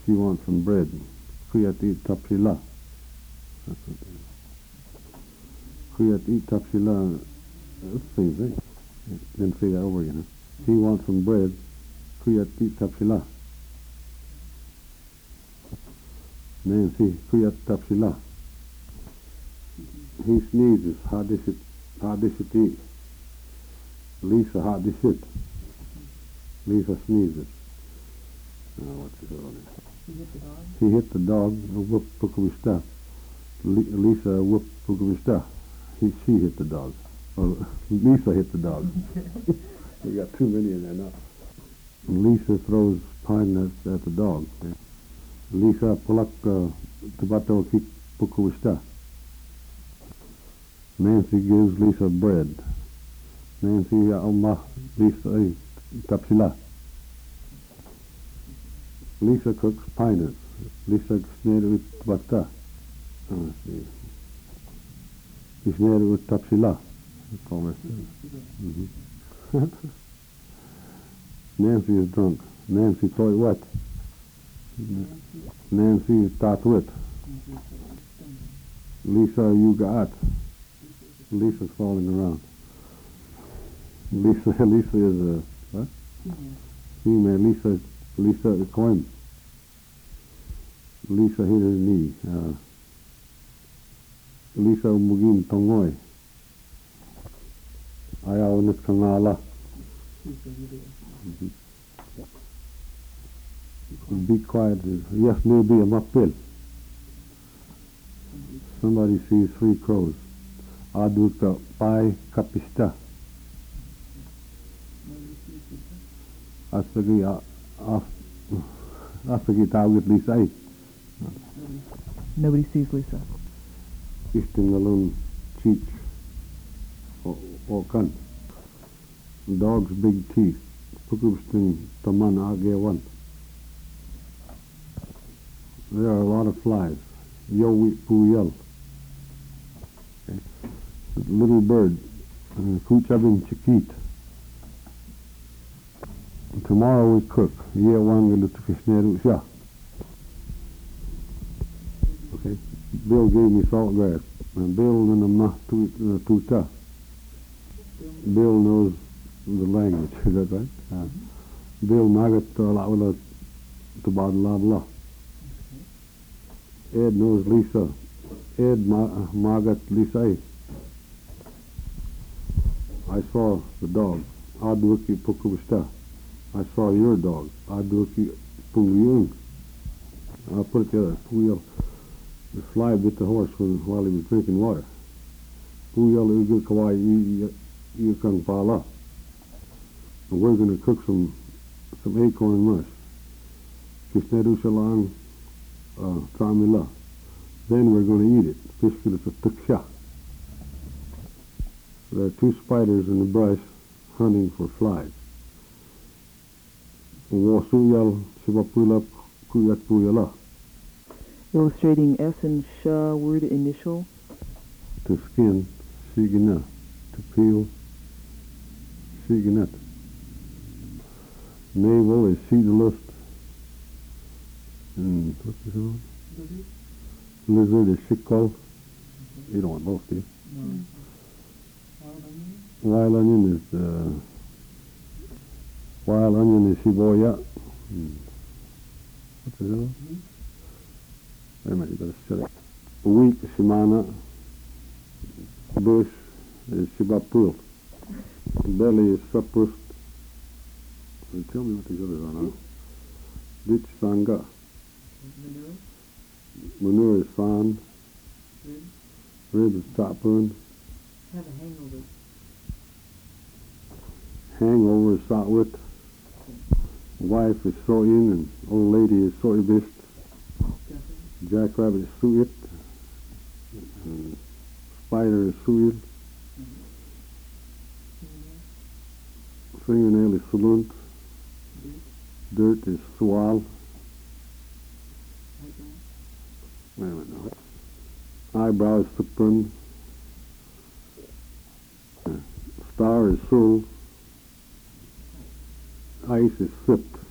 She wants some bread. Kuyati tapsila. Kuyati tapsila. That's the same thing. Then say that over again. Huh? He wants some bread. Kuyati tapsila. Nancy, kuyat tapsila. He sneezes. Hadishiti. Lisa hadishit. Lisa sneezes. What's his other name? He hit the dog. Whoop pukavista. Lisa whoop pukavista. She hit the dog. Or Lisa hit the dog. We got too many in there now. Lisa throws pine nuts at the dog. Lisa pulak tabato kik pukavista. Nancy gives Lisa bread. Nancy Oma Lisa tapsila. Lisa cooks pine. Lisa snare ut bata. She snare ut tapsila. Nancy is drunk. Nancy toy wet. Nancy is tatwit. Lisa yugaat. Lisa's falling around. Lisa is a what? Female. Lisa is coin. Lisa hit her knee. Lisa mugin tongoy. Ayaw nit kangala. Be quiet. Yes, maybe a mapil. Somebody sees 3 crows. Aduka pai kapista. Asagi tawit Lisa. Nobody sees Lisa. Istingalun cheech or kan. Dog's big teeth. Pukubsting taman one. There are a lot of flies. Yo wheat puyel. Little bird. Kuchabin chikit. Tomorrow we cook. Okay. Bill gave me salt grass. Bill and the tuta. Bill knows the language. Is that right? Bill magat la'ula tabadla. Ed knows Lisa. Ed magat Lisa. I saw the dog. Adwiki pukubista. I saw your dog. Adwiki puyung. I'll put it together. Puyel. The fly bit the horse while he was drinking water. Puyel ugil kawai yukang pala. And we're going to cook some acorn mush. Kisnedu shalang tramila. Then we're going to eat it. Fishkilis of tuksha. There are 2 spiders in the brush hunting for flies. Wasuyal shibapula kuyat puyala. Illustrating S and Sha word initial. To skin, shigina. To peel, shiginat. Navel is sheetlust. And what's this one? Lizard is shikol. You don't want both, do you? No. Wild onion is shiboya. What's this one? Wait a minute, you better shut it. Wheat is shimana. Bush is shibapul. Belly is sapust. Tell me what these others are now. Ditch sanga. Manure is san. Rib is tapun. Have a hangover. Hangover is satwit. Wife is soyin and old lady is soybist. Jackrabbit is suit. Spider is suil. Fingernail is sulunt. Dirt is sual. Wait a minute now. Eyebrow is supun. Star is sul. Ice is sipped.